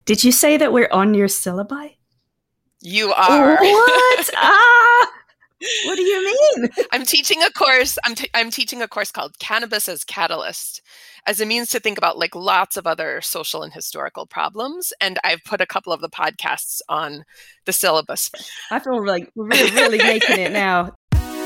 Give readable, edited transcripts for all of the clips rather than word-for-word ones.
Did you say that we're on your syllabi? You are. What? What do you mean? I'm teaching a course. I'm teaching a course called Cannabis as Catalyst, as a means to think about like lots of other social and historical problems. And I've put a couple of the podcasts on the syllabus. I feel like we're really making it now.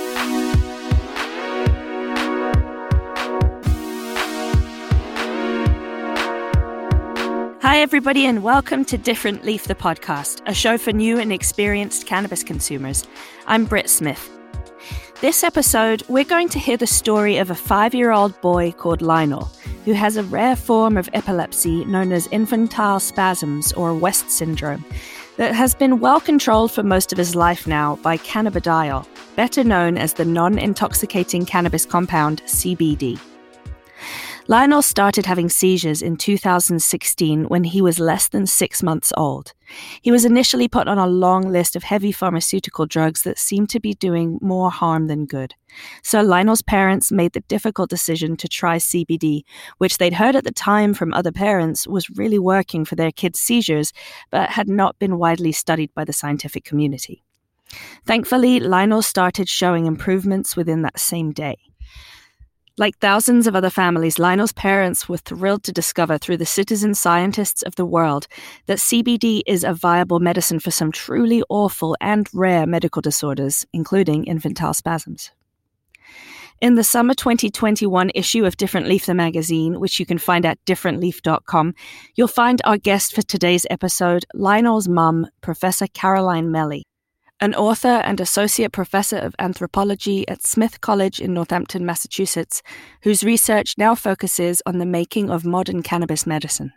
Hi, everybody, and welcome to Different Leaf, the podcast, a show for new and experienced cannabis consumers. I'm Britt Smith. This episode, we're going to hear the story of a 5-year-old boy called Lionel, who has a rare form of epilepsy known as infantile spasms, or West syndrome, that has been well controlled for most of his life now by cannabidiol, better known as the non-intoxicating cannabis compound CBD. Lionel started having seizures in 2016 when he was less than 6 months old. He was initially put on a long list of heavy pharmaceutical drugs that seemed to be doing more harm than good. So Lionel's parents made the difficult decision to try CBD, which they'd heard at the time from other parents was really working for their kids' seizures, but had not been widely studied by the scientific community. Thankfully, Lionel started showing improvements within that same day. Like thousands of other families, Lionel's parents were thrilled to discover through the citizen scientists of the world that CBD is a viable medicine for some truly awful and rare medical disorders, including infantile spasms. In the summer 2021 issue of Different Leaf, the magazine, which you can find at differentleaf.com, you'll find our guest for today's episode, Lionel's mum, Professor Caroline Melly, an author and associate professor of anthropology at Smith College in Northampton, Massachusetts, whose research now focuses on the making of modern cannabis medicine.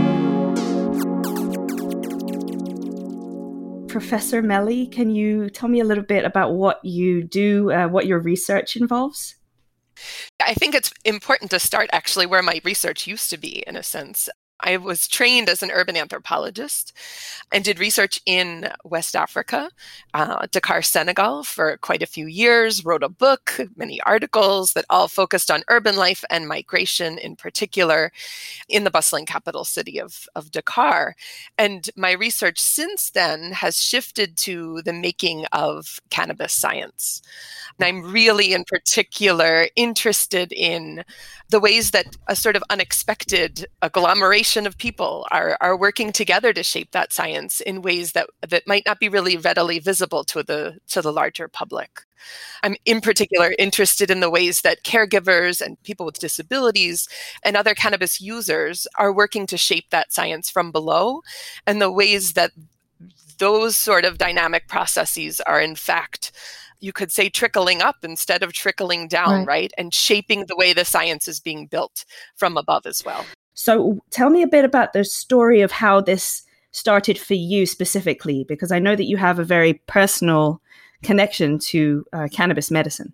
Professor Melly, can you tell me a little bit about what you do, what your research involves? I think it's important to start actually where my research used to be, in a sense. I was trained as an urban anthropologist and did research in West Africa, Dakar, Senegal, for quite a few years, wrote a book, many articles that all focused on urban life and migration in particular in the bustling capital city of Dakar. And my research since then has shifted to the making of cannabis science. And I'm really in particular interested in the ways that a sort of unexpected agglomeration of people are working together to shape that science in ways that might not be really readily visible to the larger public. I'm in particular interested in the ways that caregivers and people with disabilities and other cannabis users are working to shape that science from below, and the ways that those sort of dynamic processes are in fact, you could say, trickling up instead of trickling down, right? And shaping the way the science is being built from above as well. So tell me a bit about the story of how this started for you specifically, because I know that you have a very personal connection to cannabis medicine.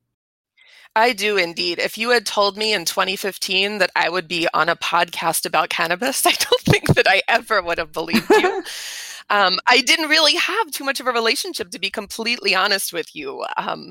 I do indeed. If you had told me in 2015 that I would be on a podcast about cannabis, I don't think that I ever would have believed you. I didn't really have too much of a relationship, to be completely honest with you,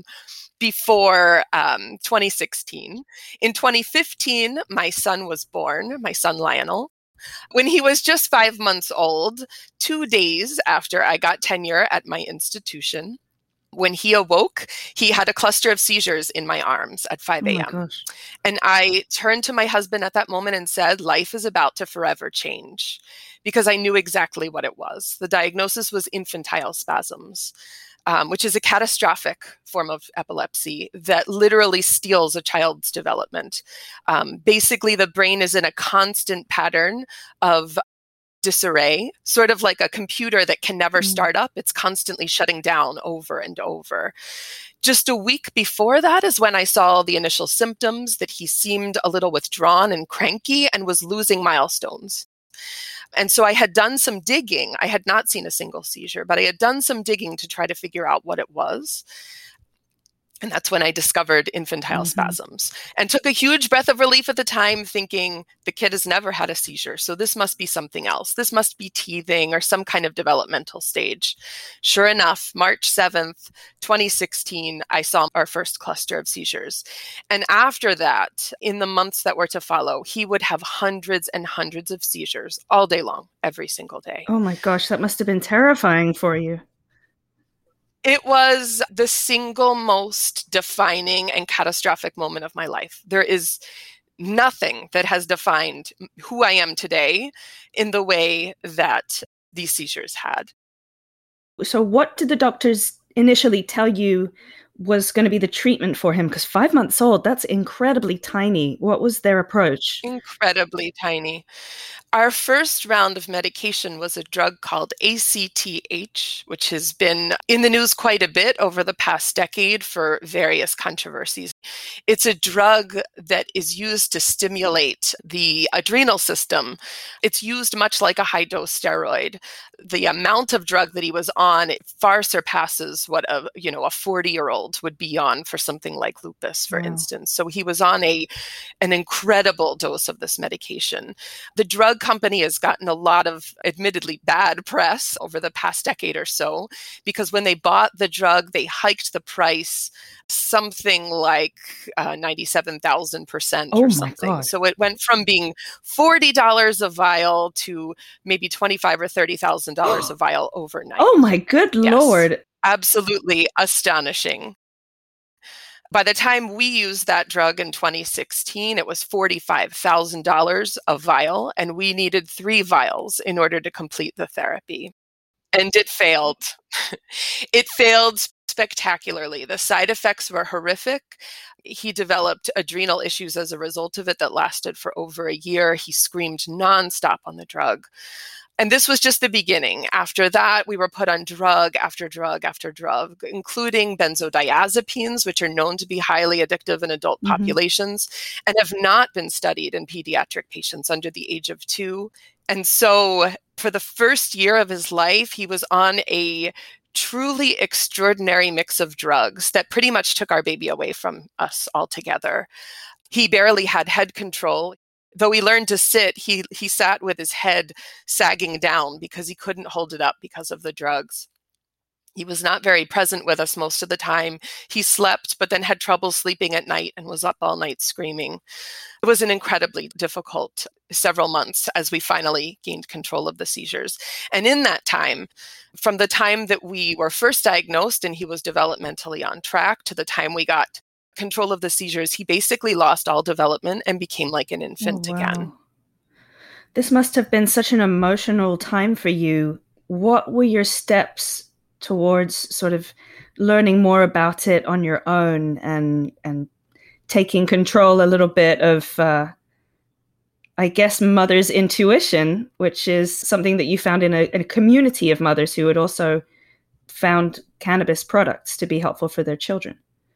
before 2016. In 2015, my son was born, my son Lionel. When he was just 5 months old, 2 days after I got tenure at my institution, when he awoke, he had a cluster of seizures in my arms at 5 a.m. And I turned to my husband at that moment and said, life is about to forever change, because I knew exactly what it was. The diagnosis was infantile spasms, which is a catastrophic form of epilepsy that literally steals a child's development. Basically, the brain is in a constant pattern of disarray, sort of like a computer that can never start up. It's constantly shutting down over and over. Just a week before that is when I saw the initial symptoms, that he seemed a little withdrawn and cranky and was losing milestones. And so I had done some digging. I had not seen a single seizure, but I had done some digging to try to figure out what it was. And that's when I discovered infantile spasms and took a huge breath of relief at the time, thinking the kid has never had a seizure. So this must be something else. This must be teething or some kind of developmental stage. Sure enough, March 7th, 2016, I saw our first cluster of seizures. And after that, in the months that were to follow, he would have hundreds and hundreds of seizures all day long, every single day. Oh my gosh, that must have been terrifying for you. It was the single most defining and catastrophic moment of my life. There is nothing that has defined who I am today in the way that these seizures had. So what did the doctors initially tell you was going to be the treatment for him? Because 5 months old, that's incredibly tiny. What was their approach? Incredibly tiny. Our first round of medication was a drug called ACTH, which has been in the news quite a bit over the past decade for various controversies. It's a drug that is used to stimulate the adrenal system. It's used much like a high-dose steroid. The amount of drug that he was on, it far surpasses what a 40-year-old would be on for something like lupus, for instance. So he was on an incredible dose of this medication. The drug company has gotten a lot of admittedly bad press over the past decade or so, because when they bought the drug, they hiked the price something like 97,000% or something. God. So it went from being $40 a vial to maybe $25,000 or $30,000 a vial overnight. Oh my good Lord. Absolutely astonishing. By the time we used that drug in 2016, it was $45,000 a vial, and we needed 3 vials in order to complete the therapy. And it failed. It failed spectacularly. The side effects were horrific. He developed adrenal issues as a result of it that lasted for over a year. He screamed nonstop on the drug. And this was just the beginning. After that, we were put on drug after drug after drug, including benzodiazepines, which are known to be highly addictive in adult populations and have not been studied in pediatric patients under the age of 2. And so for the first year of his life, he was on a truly extraordinary mix of drugs that pretty much took our baby away from us altogether. He barely had head control. Though he learned to sit, he sat with his head sagging down because he couldn't hold it up because of the drugs. He was not very present with us most of the time. He slept, but then had trouble sleeping at night and was up all night screaming. It was an incredibly difficult several months as we finally gained control of the seizures. And in that time, from the time that we were first diagnosed and he was developmentally on track to the time we got control of the seizures, he basically lost all development and became like an infant again. This must have been such an emotional time for you. What were your steps towards sort of learning more about it on your own and taking control a little bit of, I guess, mother's intuition, which is something that you found in a community of mothers who had also found cannabis products to be helpful for their children?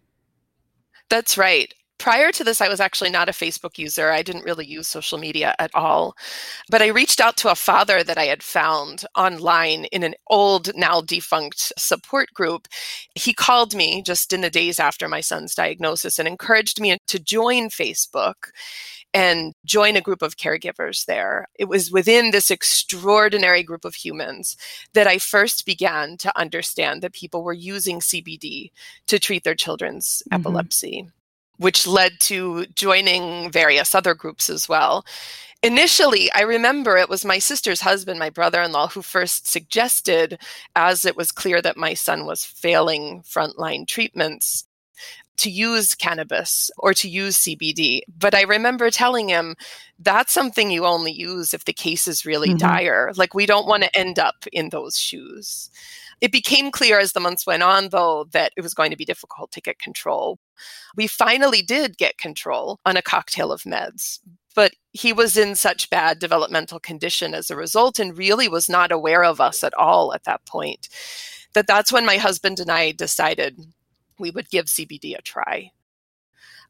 That's right. Prior to this, I was actually not a Facebook user. I didn't really use social media at all. But I reached out to a father that I had found online in an old, now defunct support group. He called me just in the days after my son's diagnosis and encouraged me to join Facebook and join a group of caregivers there. It was within this extraordinary group of humans that I first began to understand that people were using CBD to treat their children's epilepsy, which led to joining various other groups as well. Initially, I remember it was my sister's husband, my brother-in-law, who first suggested, as it was clear that my son was failing frontline treatments, to use cannabis or to use CBD. But I remember telling him, that's something you only use if the case is really dire. Like, we don't want to end up in those shoes. It became clear as the months went on, though, that it was going to be difficult to get control. We finally did get control on a cocktail of meds, but he was in such bad developmental condition as a result and really was not aware of us at all at that point. That's when my husband and I decided we would give CBD a try.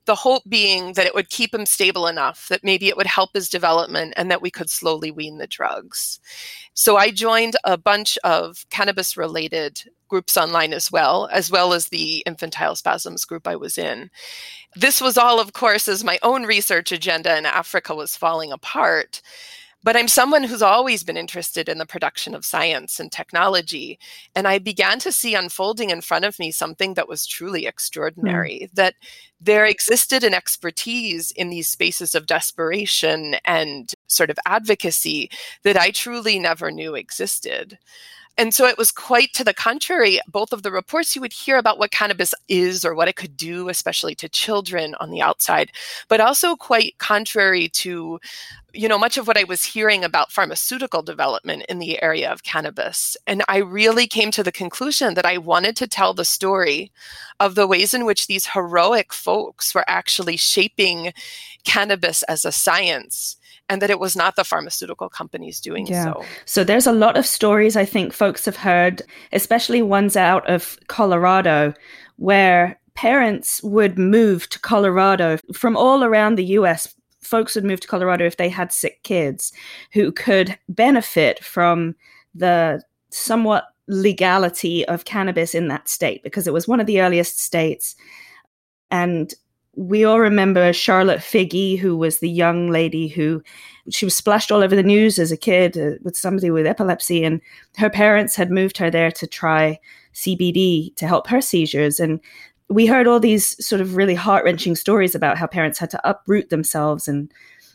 The hope being that it would keep him stable enough, that maybe it would help his development, and that we could slowly wean the drugs. So I joined a bunch of cannabis-related groups online as well as the infantile spasms group I was in. This was all, of course, as my own research agenda in Africa was falling apart. But I'm someone who's always been interested in the production of science and technology. And I began to see unfolding in front of me something that was truly extraordinary, that there existed an expertise in these spaces of desperation and sort of advocacy that I truly never knew existed. And so it was quite to the contrary. Both of the reports you would hear about what cannabis is or what it could do, especially to children on the outside, but also quite contrary to, much of what I was hearing about pharmaceutical development in the area of cannabis. And I really came to the conclusion that I wanted to tell the story of the ways in which these heroic folks were actually shaping cannabis as a science, and that it was not the pharmaceutical companies doing so. So there's a lot of stories I think folks have heard, especially ones out of Colorado, where parents would move to Colorado from all around the US. Folks would move to Colorado if they had sick kids who could benefit from the somewhat legality of cannabis in that state, because it was one of the earliest states. And we all remember Charlotte Figi, who was the young lady she was splashed all over the news as a kid with somebody with epilepsy, and her parents had moved her there to try CBD to help her seizures. And we heard all these sort of really heart-wrenching stories about how parents had to uproot themselves and,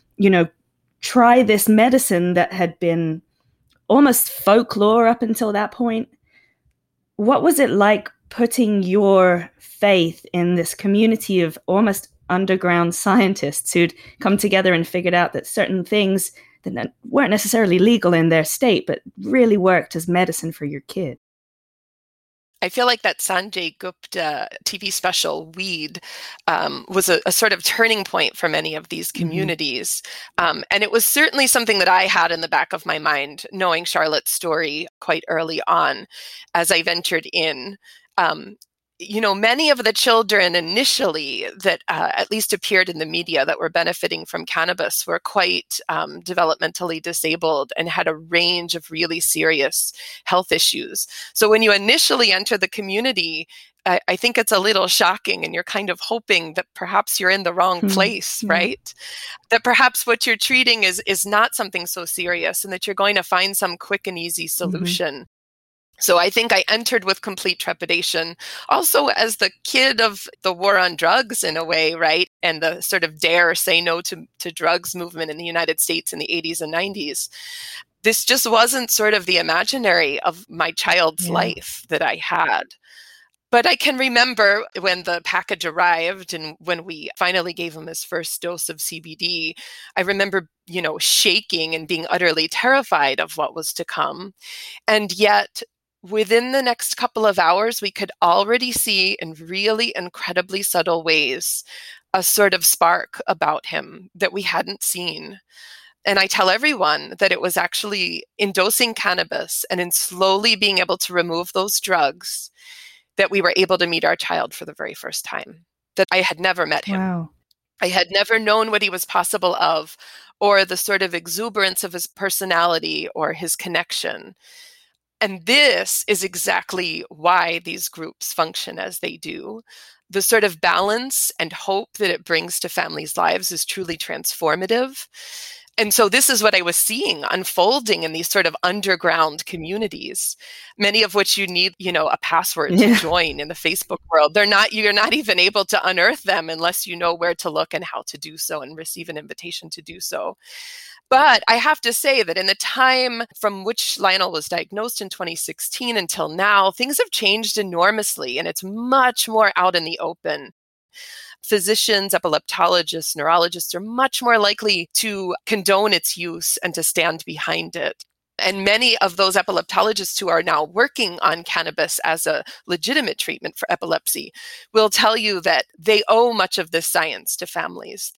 try this medicine that had been almost folklore up until that point. What was it like putting your faith in this community of almost underground scientists who'd come together and figured out that certain things that weren't necessarily legal in their state, but really worked as medicine for your kid? I feel like that Sanjay Gupta TV special, Weed, was a sort of turning point for many of these communities. And it was certainly something that I had in the back of my mind, knowing Charlotte's story quite early on as I ventured in. Many of the children initially that at least appeared in the media that were benefiting from cannabis were quite developmentally disabled and had a range of really serious health issues. So when you initially enter the community, I think it's a little shocking, and you're kind of hoping that perhaps you're in the wrong place, right? That perhaps what you're treating is not something so serious, and that you're going to find some quick and easy solution. So I think I entered with complete trepidation, also as the kid of the war on drugs in a way, right? And the sort of dare say no to drugs movement in the United States in the 80s and 90s. This just wasn't sort of the imaginary of my child's life that I had. But I can remember when the package arrived and when we finally gave him his first dose of CBD, I remember, shaking and being utterly terrified of what was to come. And yet, within the next couple of hours, we could already see in really incredibly subtle ways a sort of spark about him that we hadn't seen. And I tell everyone that it was actually in dosing cannabis and in slowly being able to remove those drugs that we were able to meet our child for the very first time, that I had never met him. Wow. I had never known what he was possible of, or the sort of exuberance of his personality or his connection. And this is exactly why these groups function as they do. The sort of balance and hope that it brings to families' lives is truly transformative. And so this is what I was seeing unfolding in these sort of underground communities, many of which you need, a password to join in the Facebook world. You're not even able to unearth them unless you know where to look and how to do so and receive an invitation to do so. But I have to say that in the time from which Lionel was diagnosed in 2016 until now, things have changed enormously, and it's much more out in the open. Physicians, epileptologists, neurologists are much more likely to condone its use and to stand behind it. And many of those epileptologists who are now working on cannabis as a legitimate treatment for epilepsy will tell you that they owe much of this science to families.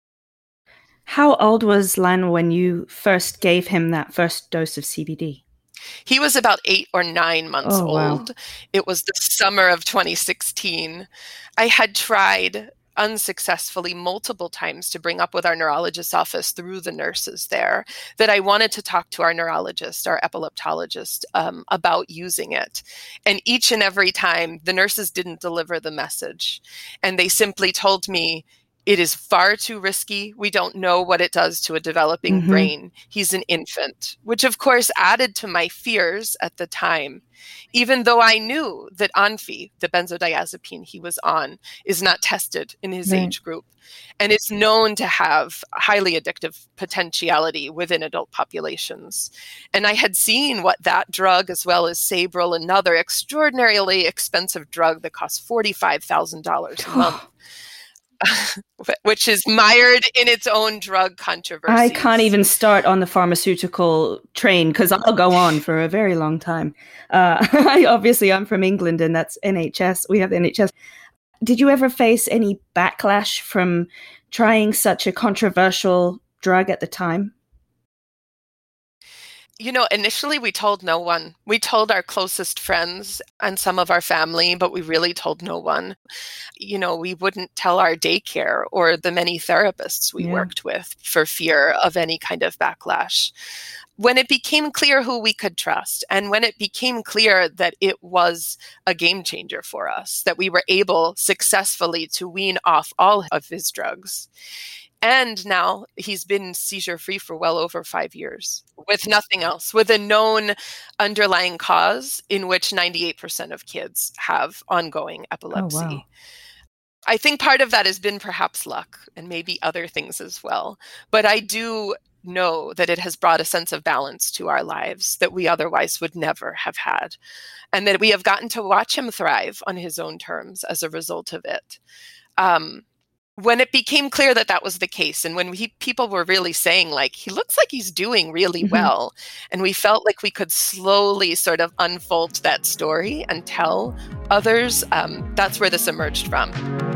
How old was Lionel when you first gave him that first dose of CBD? He was about 8 or 9 months old. Wow. It was the summer of 2016. I had tried unsuccessfully multiple times to bring up with our neurologist's office through the nurses there that I wanted to talk to our neurologist, our epileptologist, about using it. And each and every time, the nurses didn't deliver the message. And they simply told me, it is far too risky. We don't know what it does to a developing brain. He's an infant, which of course added to my fears at the time, even though I knew that Onfi, the benzodiazepine he was on, is not tested in his age group and is known to have highly addictive potentiality within adult populations. And I had seen what that drug, as well as Sabril, another extraordinarily expensive drug that costs $45,000 a month, which is mired in its own drug controversy. I can't even start on the pharmaceutical train because I'll go on for a very long time. Obviously, I'm from England and that's NHS. We have the NHS. Did you ever face any backlash from trying such a controversial drug at the time? Initially we told no one. We told our closest friends and some of our family, but we really told no one. We wouldn't tell our daycare or the many therapists we worked with for fear of any kind of backlash. When it became clear who we could trust, and when it became clear that it was a game changer for us, that we were able successfully to wean off all of his drugs, and now he's been seizure-free for well over 5 years with nothing else, with a known underlying cause in which 98% of kids have ongoing epilepsy. Oh, wow. I think part of that has been perhaps luck and maybe other things as well. But I do know that it has brought a sense of balance to our lives that we otherwise would never have had, and that we have gotten to watch him thrive on his own terms as a result of it. When it became clear that that was the case, and when people were really saying, like, he looks like he's doing really well, and we felt like we could slowly sort of unfold that story and tell others, that's where this emerged from.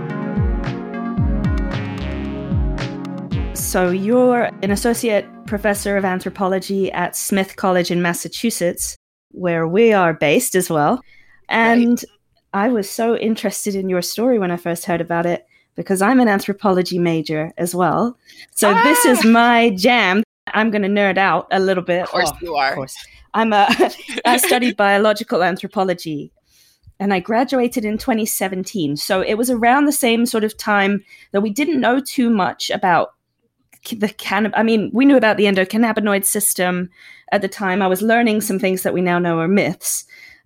So you're an associate professor of anthropology at Smith College in Massachusetts, where we are based as well. And I was so interested in your story when I first heard about it, because I'm an anthropology major as well. So this is my jam. I'm going to nerd out a little bit. Of course you are. Of course. I studied biological anthropology, and I graduated in 2017. So it was around the same sort of time that we didn't know too much about we knew about the endocannabinoid system at the time. I was learning some things that we now know are myths,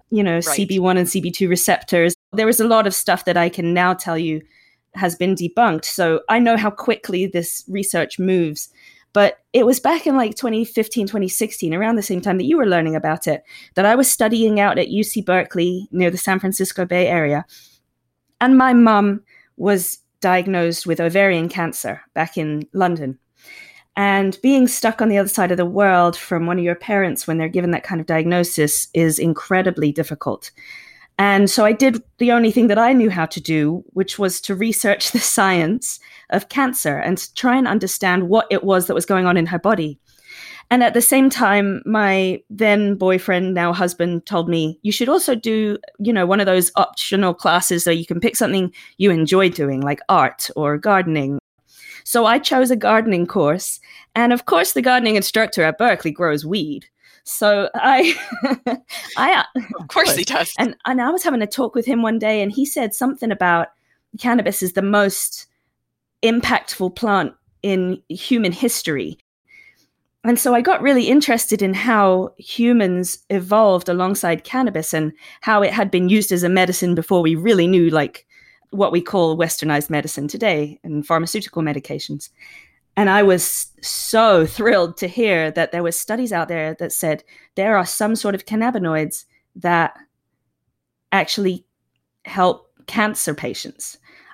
CB1 and CB2 receptors. There was a lot of stuff that I can now tell you has been debunked. So I know how quickly this research moves. But it was back in like 2015, 2016, around the same time that you were learning about it, that I was studying out at UC Berkeley near the San Francisco Bay Area. And my mum was diagnosed with ovarian cancer back in London. And being stuck on the other side of the world from one of your parents when they're given that kind of diagnosis is incredibly difficult. And so I did the only thing that I knew how to do, which was to research the science of cancer and to try and understand what it was that was going on in her body. And at the same time, my then boyfriend, now husband, told me, you should also do, one of those optional classes so you can pick something you enjoy doing, like art or gardening. So I chose a gardening course. And of course, the gardening instructor at Berkeley grows weed. So of course he does. And I was having a talk with him one day, and he said something about cannabis is the most impactful plant in human history. And so I got really interested in how humans evolved alongside cannabis and how it had been used as a medicine before we really knew like what we call westernized medicine today and pharmaceutical medications. And I was so thrilled to hear that there were studies out there that said there are some sort of cannabinoids that actually help cancer patients.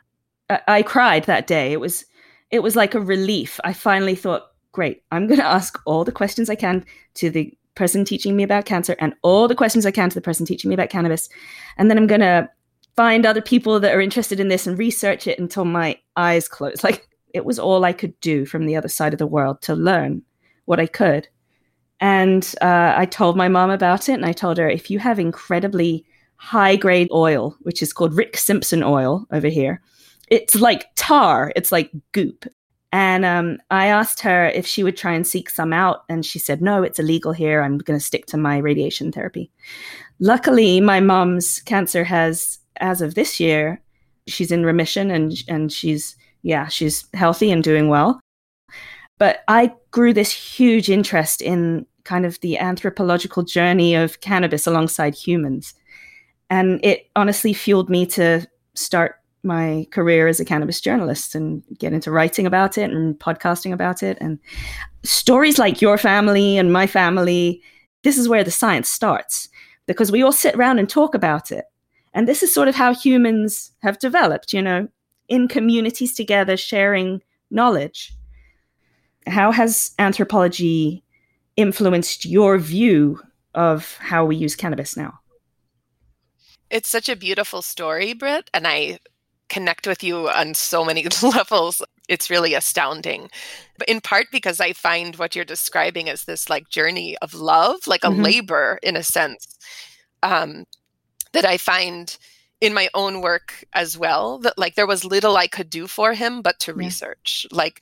I cried that day. It was like a relief. I finally thought, great, I'm going to ask all the questions I can to the person teaching me about cancer and all the questions I can to the person teaching me about cannabis. And then I'm going to find other people that are interested in this and research it until my eyes closed. Like, it was all I could do from the other side of the world to learn what I could. And I told my mom about it, and I told her, if you have incredibly high-grade oil, which is called Rick Simpson oil over here, it's like tar. It's like goop. And I asked her if she would try and seek some out. And she said, no, it's illegal here. I'm going to stick to my radiation therapy. Luckily, my mom's cancer has, as of this year, she's in remission and she's healthy and doing well. But I grew this huge interest in kind of the anthropological journey of cannabis alongside humans. And it honestly fueled me to start my career as a cannabis journalist and get into writing about it and podcasting about it. And stories like your family and my family, this is where the science starts, because we all sit around and talk about it. And this is sort of how humans have developed, in communities together, sharing knowledge. How has anthropology influenced your view of how we use cannabis now? It's such a beautiful story, Britt, and I connect with you on so many levels. It's really astounding. But in part because I find what you're describing as this like journey of love, like a labor in a sense, that I find in my own work as well, that like there was little I could do for him but to research. Like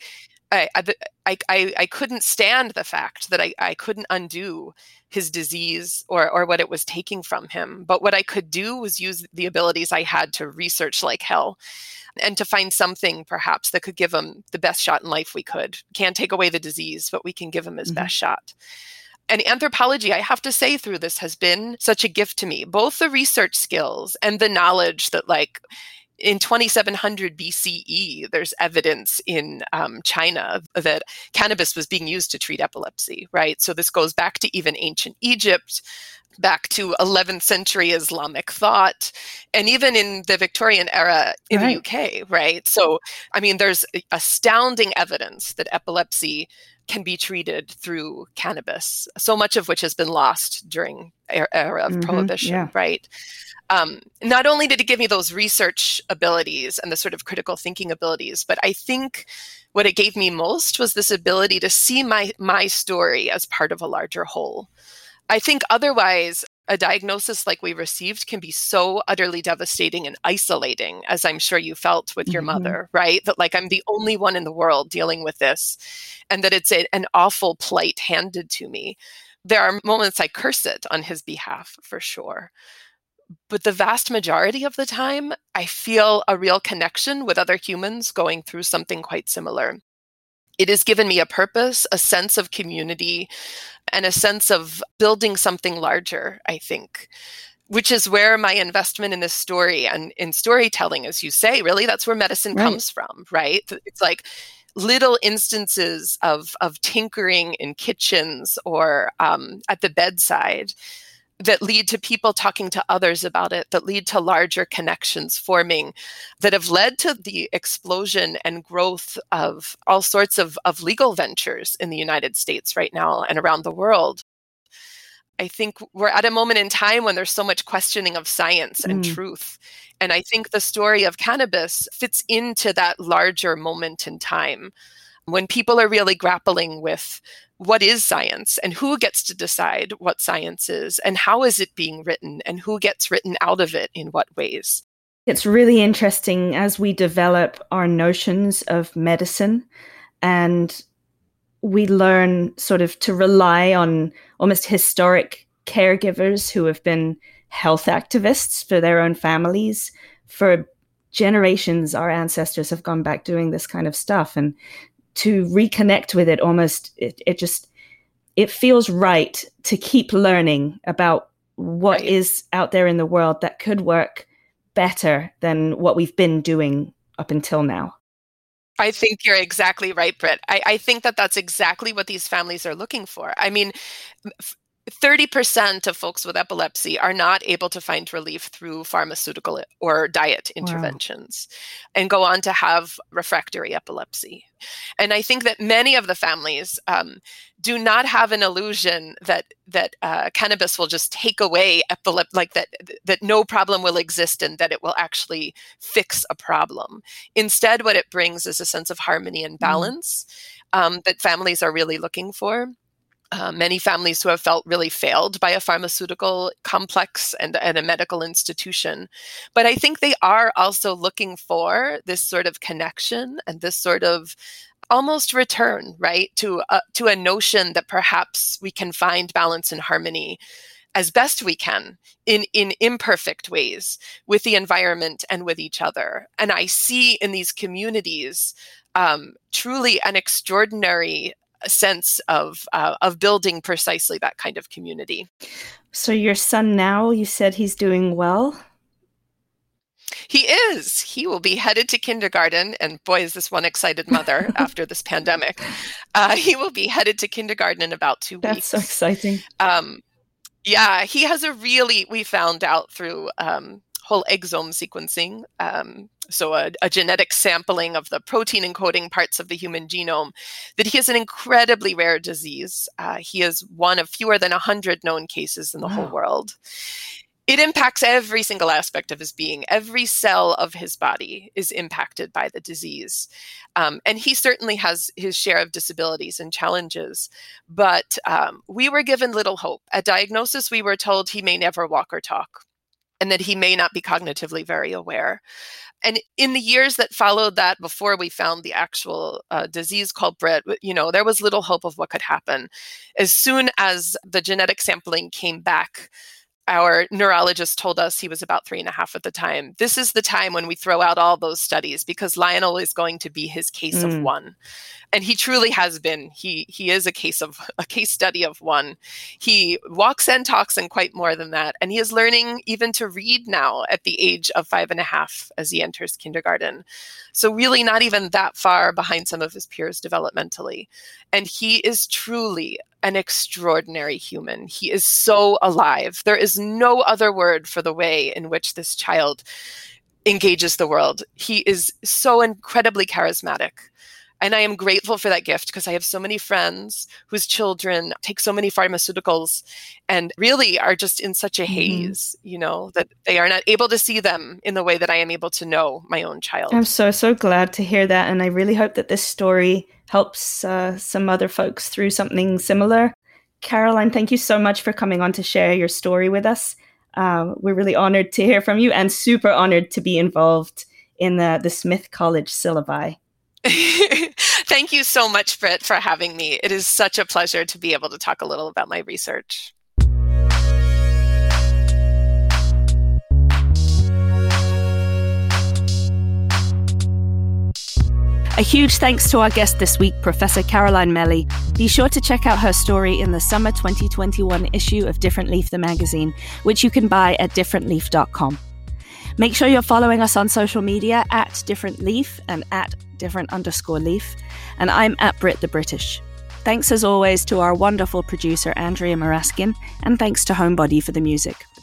I couldn't stand the fact that I couldn't undo his disease or what it was taking from him. But what I could do was use the abilities I had to research like hell and to find something perhaps that could give him the best shot in life we could. Can't take away the disease, but we can give him his best shot. And anthropology, I have to say, through this has been such a gift to me, both the research skills and the knowledge that like in 2700 BCE, there's evidence in China that cannabis was being used to treat epilepsy, right? So this goes back to even ancient Egypt, back to 11th century Islamic thought, and even in the Victorian era in the UK, right? So, I mean, there's astounding evidence that epilepsy can be treated through cannabis, so much of which has been lost during era of prohibition, right? Not only did it give me those research abilities and the sort of critical thinking abilities, but I think what it gave me most was this ability to see my story as part of a larger whole. I think otherwise, a diagnosis like we received can be so utterly devastating and isolating, as I'm sure you felt with your mother, right? That like I'm the only one in the world dealing with this, and that it's an awful plight handed to me. There are moments I curse it on his behalf, for sure. But the vast majority of the time, I feel a real connection with other humans going through something quite similar. It has given me a purpose, a sense of community, and a sense of building something larger, I think, which is where my investment in this story and in storytelling, as you say, really, that's where medicine comes from, right? It's like little instances of tinkering in kitchens or at the bedside that lead to people talking to others about it, that lead to larger connections forming, that have led to the explosion and growth of all sorts of legal ventures in the United States right now and around the world. I think we're at a moment in time when there's so much questioning of science and truth. And I think the story of cannabis fits into that larger moment in time when people are really grappling with what is science and who gets to decide what science is and how is it being written and who gets written out of it in what ways. It's really interesting as we develop our notions of medicine and we learn sort of to rely on almost historic caregivers who have been health activists for their own families. For generations, our ancestors have gone back doing this kind of stuff, and to reconnect with it almost, it feels right to keep learning about what is out there in the world that could work better than what we've been doing up until now. I think you're exactly right, Britt. I think that that's exactly what these families are looking for. I mean, 30% of folks with epilepsy are not able to find relief through pharmaceutical or diet interventions and go on to have refractory epilepsy. And I think that many of the families do not have an illusion that cannabis will just take away epilepsy, like that no problem will exist and that it will actually fix a problem. Instead, what it brings is a sense of harmony and balance that families are really looking for. many families who have felt really failed by a pharmaceutical complex and a medical institution. But I think they are also looking for this sort of connection and this sort of almost return, right, to a notion that perhaps we can find balance and harmony as best we can in imperfect ways with the environment and with each other. And I see in these communities truly an extraordinary sense of building precisely that kind of community. So your son now, you said he's doing well? He is. He will be headed to kindergarten. And boy, is this one excited mother after this pandemic. He will be headed to kindergarten in about 2 weeks. That's so exciting. Yeah, he has we found out through whole exome sequencing, so a genetic sampling of the protein encoding parts of the human genome, that he has an incredibly rare disease. He is one of fewer than 100 known cases in the whole world. It impacts every single aspect of his being. Every cell of his body is impacted by the disease. And he certainly has his share of disabilities and challenges. But we were given little hope. At diagnosis, we were told he may never walk or talk, and that he may not be cognitively very aware. And in the years that followed that, before we found the actual disease culprit, there was little hope of what could happen. As soon as the genetic sampling came back, our neurologist told us he was about 3.5 at the time. This is the time when we throw out all those studies, because Lionel is going to be his case of one. And he truly has been. He is a case study of one. He walks and talks and quite more than that. And he is learning even to read now at the age of 5.5 as he enters kindergarten. So really not even that far behind some of his peers developmentally. And he is truly an extraordinary human. He is so alive. There is no other word for the way in which this child engages the world. He is so incredibly charismatic. And I am grateful for that gift, because I have so many friends whose children take so many pharmaceuticals and really are just in such a haze, that they are not able to see them in the way that I am able to know my own child. I'm so glad to hear that. And I really hope that this story helps some other folks through something similar. Caroline, thank you so much for coming on to share your story with us. We're really honored to hear from you, and super honored to be involved in the Smith College syllabi. Thank you so much, Britt, for having me. It is such a pleasure to be able to talk a little about my research. A huge thanks to our guest this week, Professor Caroline Melly. Be sure to check out her story in the summer 2021 issue of Different Leaf, the magazine, which you can buy at differentleaf.com. Make sure you're following us on social media at Different Leaf and at different_leaf. And I'm at Brit the British. Thanks as always to our wonderful producer, Andrea Maraskin, and thanks to Homebody for the music.